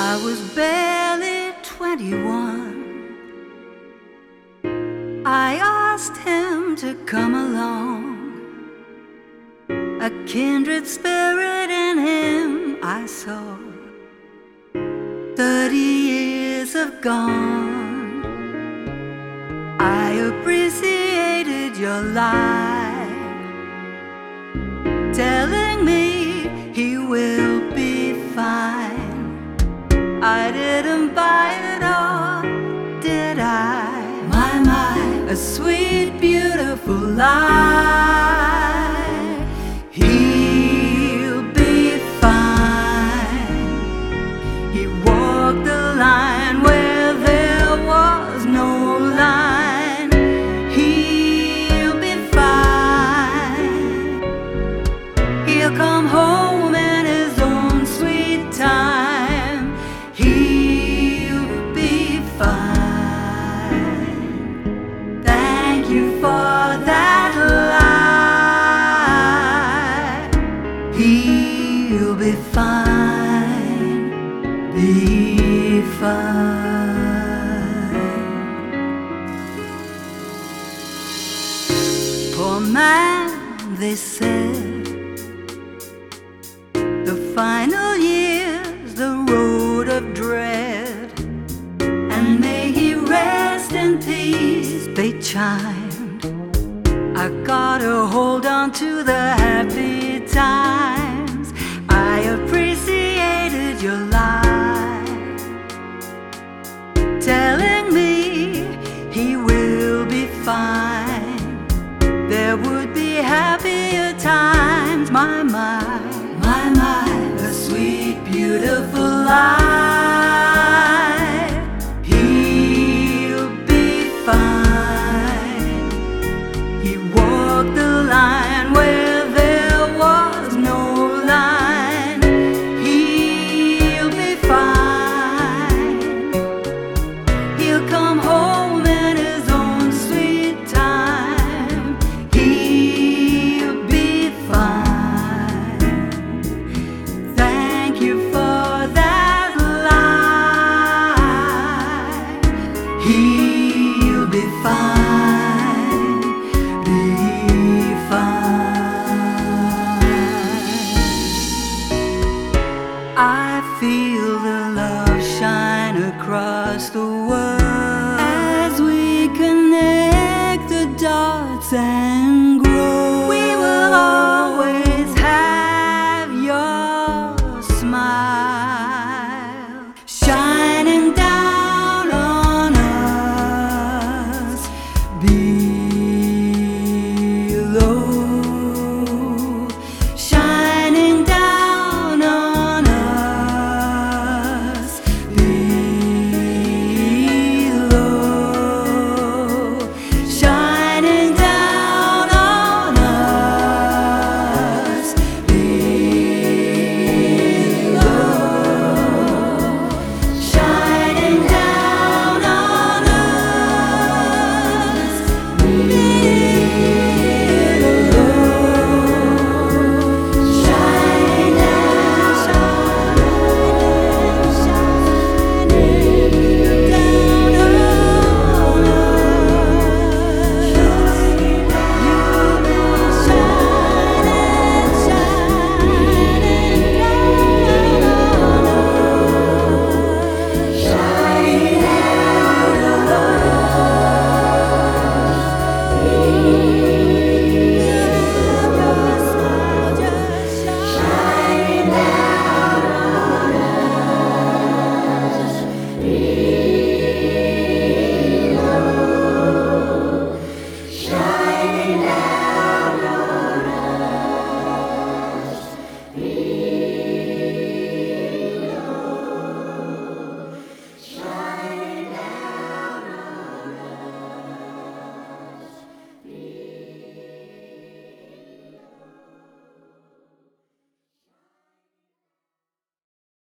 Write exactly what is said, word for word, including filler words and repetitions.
I was barely twenty-one. I asked him to come along. A kindred spirit in him I saw. Thirty years have gone. I appreciated your lie, telling me he will be fine. I didn't buy it all, did I? My, my, a sweet, beautiful lie. He'll be fine. He walked the line where there was no line. He'll be fine. He'll come home in his own sweet time. He'll be fine. Thank you for that lie. He'll be fine, be fine. Poor man, they said, the final years, the road of dread, and may he rest in peace, they chimed. I gotta hold on to the happy times. I appreciated your lie, telling me he will be fine. There would be happier times, my, my, my, my, a sweet, beautiful life. He'll be fine. He walked the line where there was no line. He'll be fine. He'll come home in his own sweet time. He'll be fine. Thank you for that lie. He'll be fine, be fine. I feel the love shine across the world as we connect the dots and